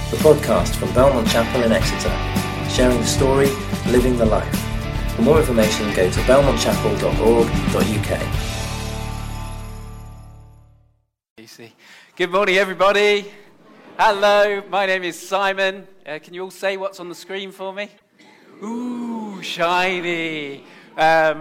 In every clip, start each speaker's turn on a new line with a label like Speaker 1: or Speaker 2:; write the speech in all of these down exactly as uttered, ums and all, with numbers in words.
Speaker 1: the podcast from Belmont Chapel in Exeter, sharing the story, living the life. For more information, go to belmont chapel dot org dot u k.
Speaker 2: Good morning, everybody. Hello, my name is Simon. Uh, can you all say what's on the screen for me? Ooh, shiny. Um,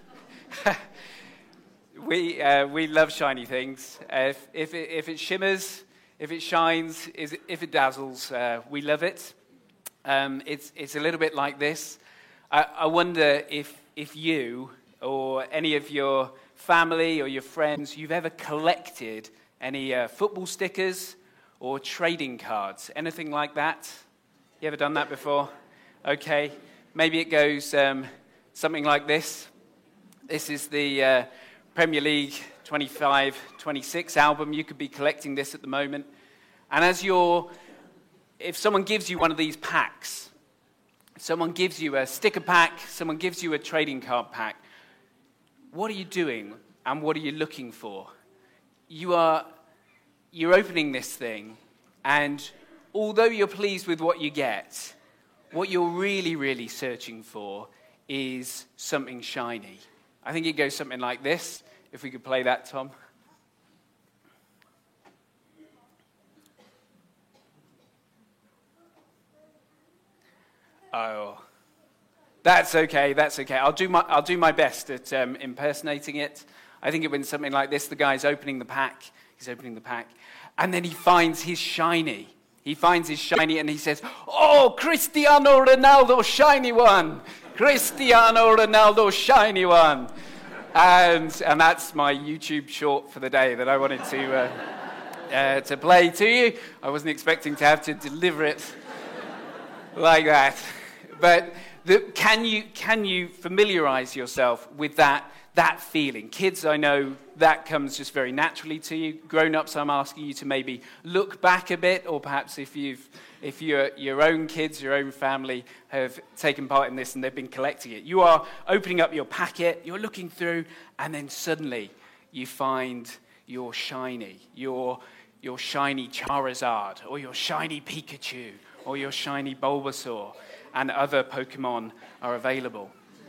Speaker 2: we uh, we love shiny things. Uh, if if it, if it shimmers, if it shines, is if it dazzles, uh, we love it. Um, it's it's a little bit like this. I, I wonder if if you or any of your family or your friends, you've ever collected any uh, football stickers or trading cards, anything like that? You ever done that before? Okay, maybe it goes um, something like this. This is the uh, Premier League twenty-five twenty-six album. You could be collecting this at the moment. And as you're, if someone gives you one of these packs, someone gives you a sticker pack, someone gives you a trading card pack, what are you doing and what are you looking for? You are, you're opening this thing, and although you're pleased with what you get, what you're really, really searching for is something shiny. I think it goes something like this. If we could play that, Tom. Oh, that's okay, that's okay. I'll do my, I'll do my best at um, impersonating it. I think it went something like this. The guy's opening the pack. He's opening the pack. And then he finds his shiny. He finds his shiny and he says, "Oh, Cristiano Ronaldo, shiny one. Cristiano Ronaldo, shiny one." And and that's my YouTube short for the day that I wanted to uh, uh, to play to you. I wasn't expecting to have to deliver it like that. But the, can you can you familiarize yourself with that that feeling? Kids, I know that comes just very naturally to you. Grown-ups, I'm asking you to maybe look back a bit, or perhaps if you've if your your own kids, your own family have taken part in this and they've been collecting it. You are opening up your packet, you're looking through, and then suddenly you find your shiny, your your shiny Charizard, or your shiny Pikachu, or your shiny Bulbasaur, and other Pokemon are available.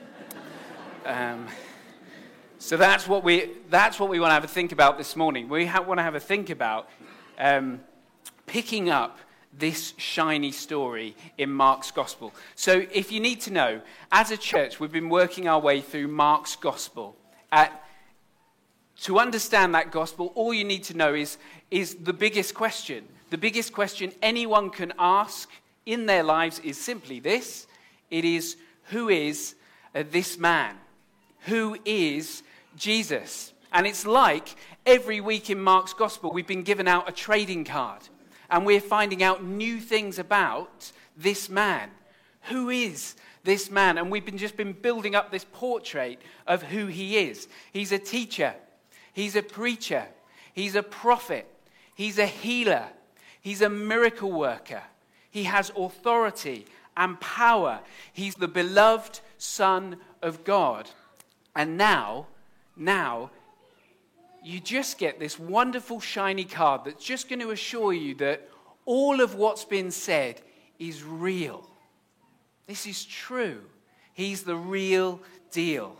Speaker 2: Um, so that's what we that's what we want to have a think about this morning. We ha- want to have a think about um, picking up this shiny story in Mark's Gospel. So if you need to know, as a church, we've been working our way through Mark's Gospel. At, to understand that Gospel, all you need to know is, is the biggest question. The biggest question anyone can ask in their lives is simply this. It is, who is uh, this man? Who is Jesus? And it's like every week in Mark's Gospel, we've been given out a trading card. And we're finding out new things about this man. Who is this man? And we've been just been building up this portrait of who he is. He's a teacher. He's a preacher. He's a prophet. He's a healer. He's a miracle worker. He has authority and power. He's the beloved Son of God. And now, now, you just get this wonderful shiny card that's just going to assure you that all of what's been said is real. This is true. He's the real deal.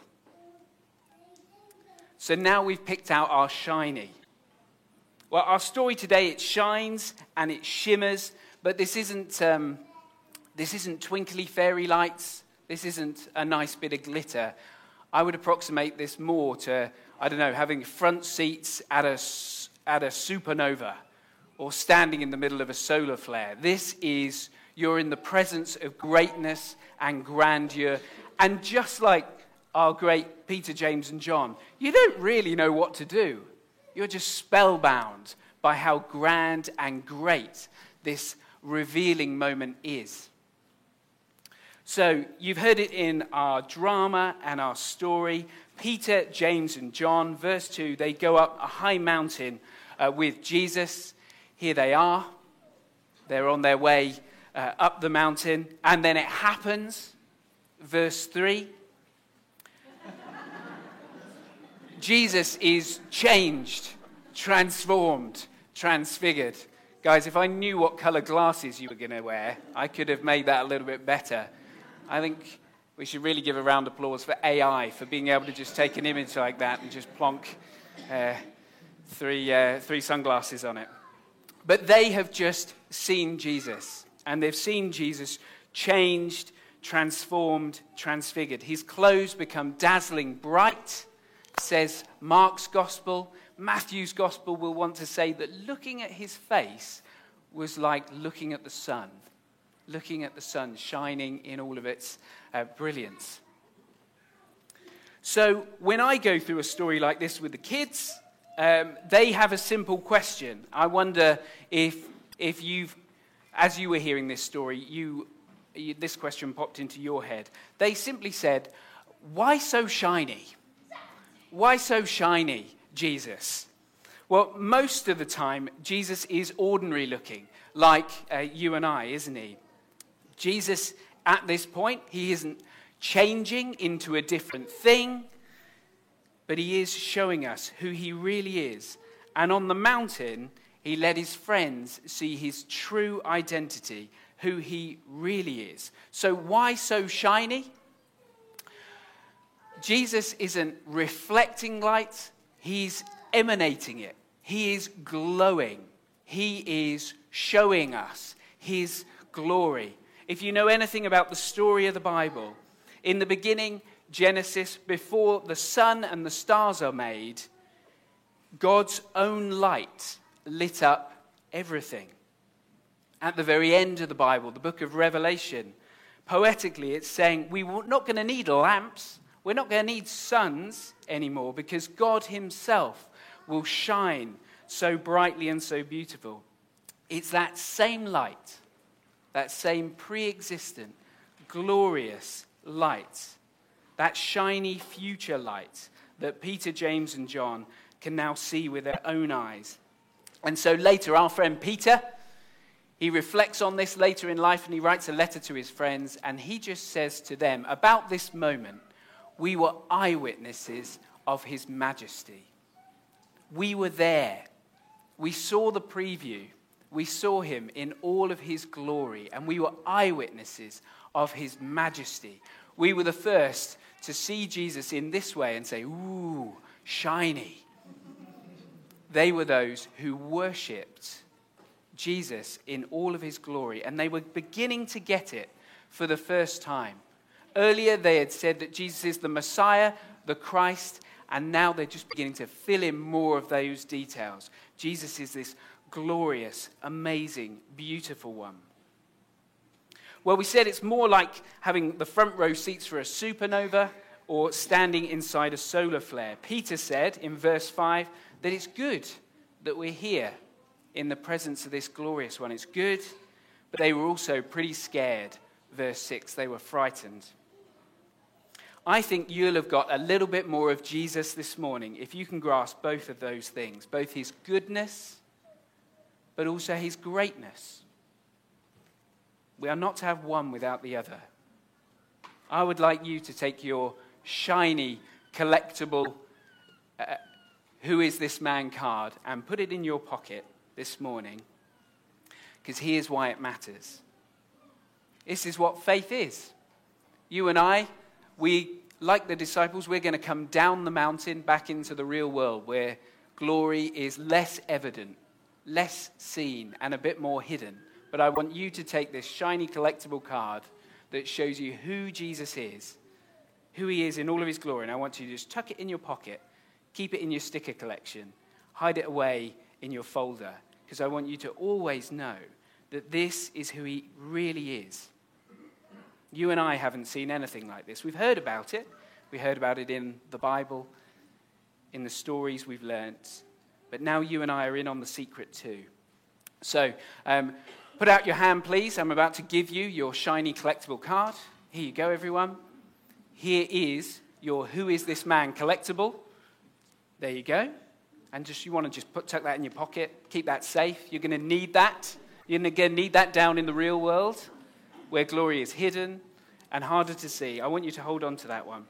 Speaker 2: So now we've picked out our shiny. Well, our story today, it shines and it shimmers, but this isn't um, this isn't twinkly fairy lights. This isn't a nice bit of glitter. I would approximate this more to, I don't know, having front seats at a, at a supernova or standing in the middle of a solar flare. This is, you're in the presence of greatness and grandeur. And just like our great Peter, James, and John, you don't really know what to do. You're just spellbound by how grand and great this revealing moment is. So you've heard it in our drama and our story. Peter, James, and John, verse two, they go up a high mountain uh, with Jesus. Here they are. They're on their way uh, up the mountain. And then it happens, verse three. Jesus is changed, transformed, transfigured, Guys, if I knew what colour glasses you were going to wear, I could have made that a little bit better. I think we should really give a round of applause for A I, for being able to just take an image like that and just plonk uh, three, uh, three sunglasses on it. But they have just seen Jesus, and they've seen Jesus changed, transformed, transfigured. His clothes become dazzling bright, says Mark's gospel. Matthew's gospel will want to say that looking at his face was like looking at the sun, looking at the sun shining in all of its uh, brilliance. So when I go through a story like this with the kids, um, they have a simple question. I wonder if if you've, as you were hearing this story, you, you this question popped into your head. They simply said, "Why so shiny? Why so shiny, Jesus?" Well, most of the time, Jesus is ordinary looking, like uh, you and I, isn't he? Jesus, at this point, he isn't changing into a different thing, but he is showing us who he really is. And on the mountain, he let his friends see his true identity, who he really is. So why so shiny? Jesus isn't reflecting light, he's emanating it. He is glowing. He is showing us his glory. If you know anything about the story of the Bible, in the beginning, Genesis, before the sun and the stars are made, God's own light lit up everything. At the very end of the Bible, the book of Revelation, poetically it's saying we're not going to need lamps. We're not going to need suns anymore because God himself will shine so brightly and so beautiful. It's that same light, that same pre-existent, glorious light, that shiny future light that Peter, James, and John can now see with their own eyes. And so later, our friend Peter, he reflects on this later in life and he writes a letter to his friends and he just says to them, about this moment, we were eyewitnesses of his majesty. We were there. We saw the preview. We saw him in all of his glory, and we were eyewitnesses of his majesty. We were the first to see Jesus in this way and say, ooh, shiny. They were those who worshipped Jesus in all of his glory, and they were beginning to get it for the first time. Earlier, they had said that Jesus is the Messiah, the Christ, and now they're just beginning to fill in more of those details. Jesus is this glorious, amazing, beautiful one. Well, we said it's more like having the front row seats for a supernova or standing inside a solar flare. Peter said in verse five that it's good that we're here in the presence of this glorious one. It's good, but they were also pretty scared. Verse six, they were frightened. I think you'll have got a little bit more of Jesus this morning if you can grasp both of those things, both his goodness, but also his greatness. We are not to have one without the other. I would like you to take your shiny, collectible, uh, who is this man card and put it in your pocket this morning, because here's why it matters. This is what faith is. You and I, we, like the disciples, we're going to come down the mountain back into the real world where glory is less evident, less seen, and a bit more hidden. But I want you to take this shiny collectible card that shows you who Jesus is, who he is in all of his glory. And I want you to just tuck it in your pocket, keep it in your sticker collection, hide it away in your folder, because I want you to always know that this is who he really is. You and I haven't seen anything like this. We've heard about it. We heard about it in the Bible, in the stories we've learnt. But now you and I are in on the secret too. So, um, put out your hand, please. I'm about to give you your shiny collectible card. Here you go, everyone. Here is your Who Is This Man collectible. There you go. And just you want to just put tuck that in your pocket. Keep that safe. You're going to need that. You're going to need that down in the real world, where glory is hidden and harder to see. I want you to hold on to that one.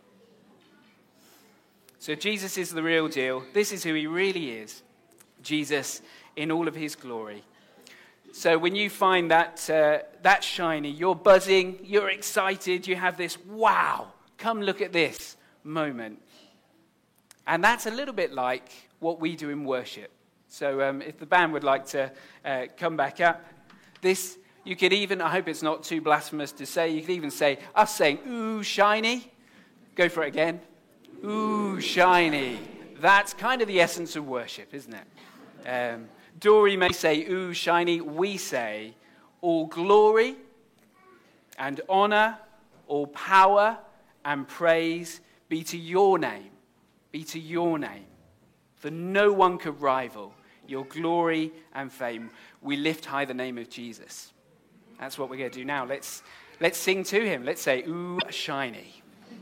Speaker 2: So Jesus is the real deal. This is who he really is. Jesus in all of his glory. So when you find that uh, that shiny, you're buzzing, you're excited, you have this, wow, come look at this moment. And that's a little bit like what we do in worship. So um, if the band would like to uh, come back up, this, you could even, I hope it's not too blasphemous to say, you could even say, us saying, ooh, shiny. Go for it again. Ooh, shiny. That's kind of the essence of worship, isn't it? Um, Dory may say, ooh, shiny. We say, all glory and honor, all power and praise be to your name. Be to your name. For no one could rival your glory and fame. We lift high the name of Jesus. That's what we're going to do now. Let's, let's sing to him. Let's say, ooh, shiny.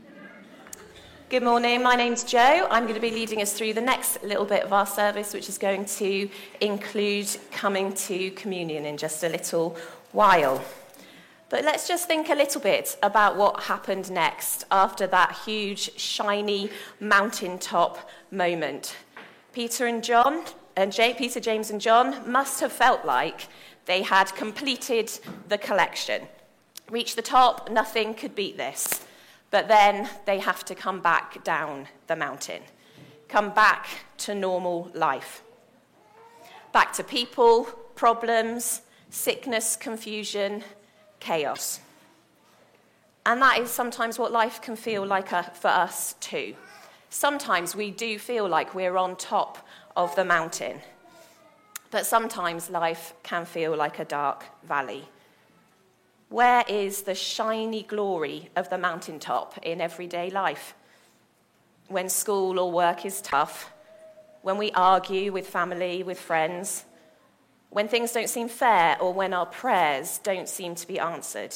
Speaker 3: Good morning, my name's Jo. I'm going to be leading us through the next little bit of our service, which is going to include coming to communion in just a little while. But let's just think a little bit about what happened next after that huge, shiny mountaintop moment. Peter and John, and J- Peter, James and John must have felt like they had completed the collection. Reached the top, nothing could beat this. But then they have to come back down the mountain, come back to normal life, back to people, problems, sickness, confusion, chaos. And that is sometimes what life can feel like a, for us too. Sometimes we do feel like we're on top of the mountain, but sometimes life can feel like a dark valley. Where is the shiny glory of the mountaintop in everyday life? When school or work is tough, when we argue with family, with friends, when things don't seem fair, or when our prayers don't seem to be answered.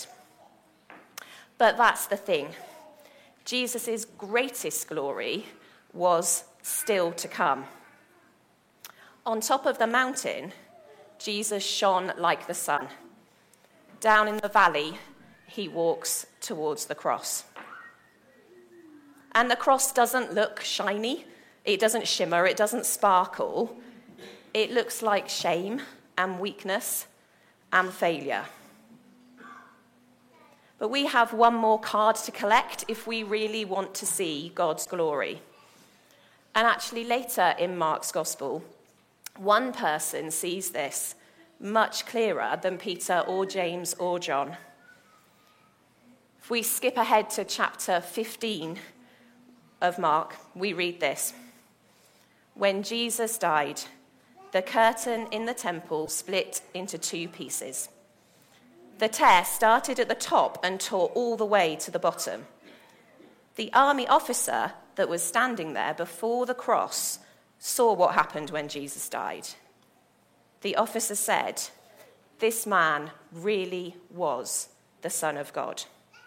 Speaker 3: But that's the thing. Jesus' greatest glory was still to come. On top of the mountain, Jesus shone like the sun. Down in the valley, he walks towards the cross. And the cross doesn't look shiny. It doesn't shimmer. It doesn't sparkle. It looks like shame and weakness and failure. But we have one more card to collect if we really want to see God's glory. And actually later in Mark's Gospel, one person sees this much clearer than Peter or James or John. If we skip ahead to chapter fifteen of Mark, we read this. When Jesus died, the curtain in the temple split into two pieces. The tear started at the top and tore all the way to the bottom. The army officer that was standing there before the cross saw what happened when Jesus died. The officer said, "This man really was the Son of God."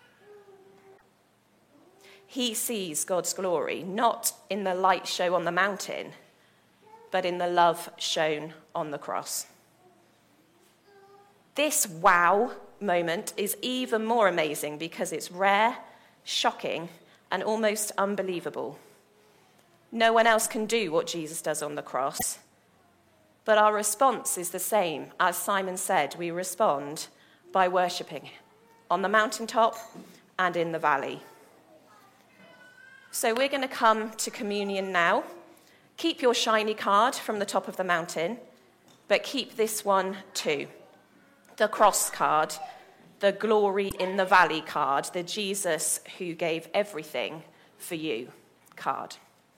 Speaker 3: He sees God's glory not in the light show on the mountain, but in the love shown on the cross. This wow moment is even more amazing because it's rare, shocking, and almost unbelievable. No one else can do what Jesus does on the cross. But our response is the same. As Simon said, we respond by worshipping on the mountaintop and in the valley. So we're going to come to communion now. Keep your shiny card from the top of the mountain, but keep this one too. The cross card, the glory in the valley card, the Jesus who gave everything for you card.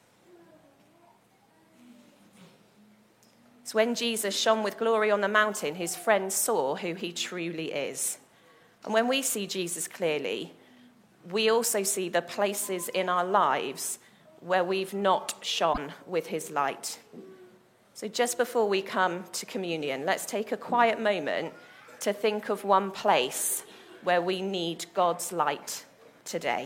Speaker 3: So when Jesus shone with glory on the mountain, his friends saw who he truly is. And when we see Jesus clearly, we also see the places in our lives where we've not shone with his light. So just before we come to communion, let's take a quiet moment to think of one place where we need God's light today.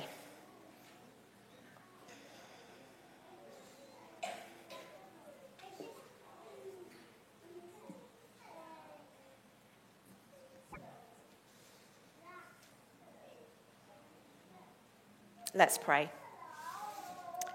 Speaker 3: Let's pray.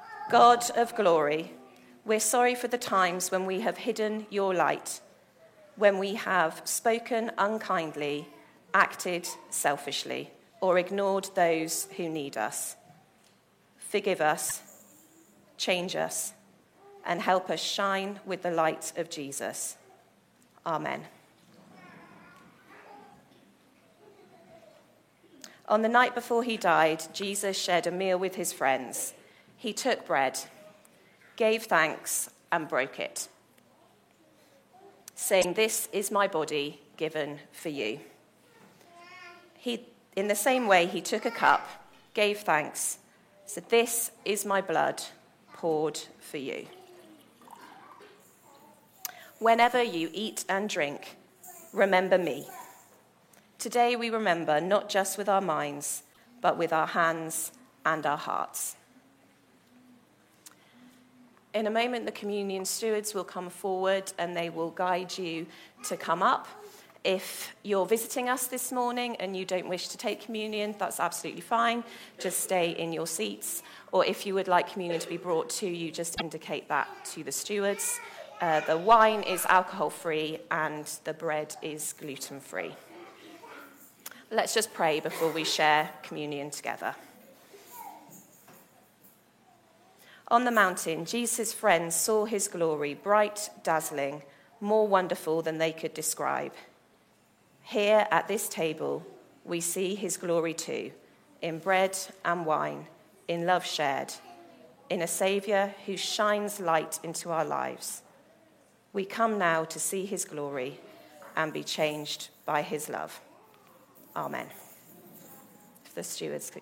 Speaker 3: God of glory, we're sorry for the times when we have hidden your light, when we have spoken unkindly, acted selfishly, or ignored those who need us. Forgive us, change us, and help us shine with the light of Jesus. Amen. On the night before he died, Jesus shared a meal with his friends. He took bread, gave thanks, and broke it, saying, "This is my body given for you." He, in the same way, he took a cup, gave thanks, said, "This is my blood poured for you." Whenever you eat and drink, remember me. Today we remember not just with our minds, but with our hands and our hearts. In a moment, the communion stewards will come forward and they will guide you to come up. If you're visiting us this morning and you don't wish to take communion, that's absolutely fine. Just stay in your seats. Or if you would like communion to be brought to you, just indicate that to the stewards. Uh, the wine is alcohol-free and the bread is gluten-free. Let's just pray before we share communion together. On the mountain, Jesus' friends saw his glory, bright, dazzling, more wonderful than they could describe. Here at this table, we see his glory too, in bread and wine, in love shared, in a Saviour who shines light into our lives. We come now to see his glory and be changed by his love. Amen. If the stewards could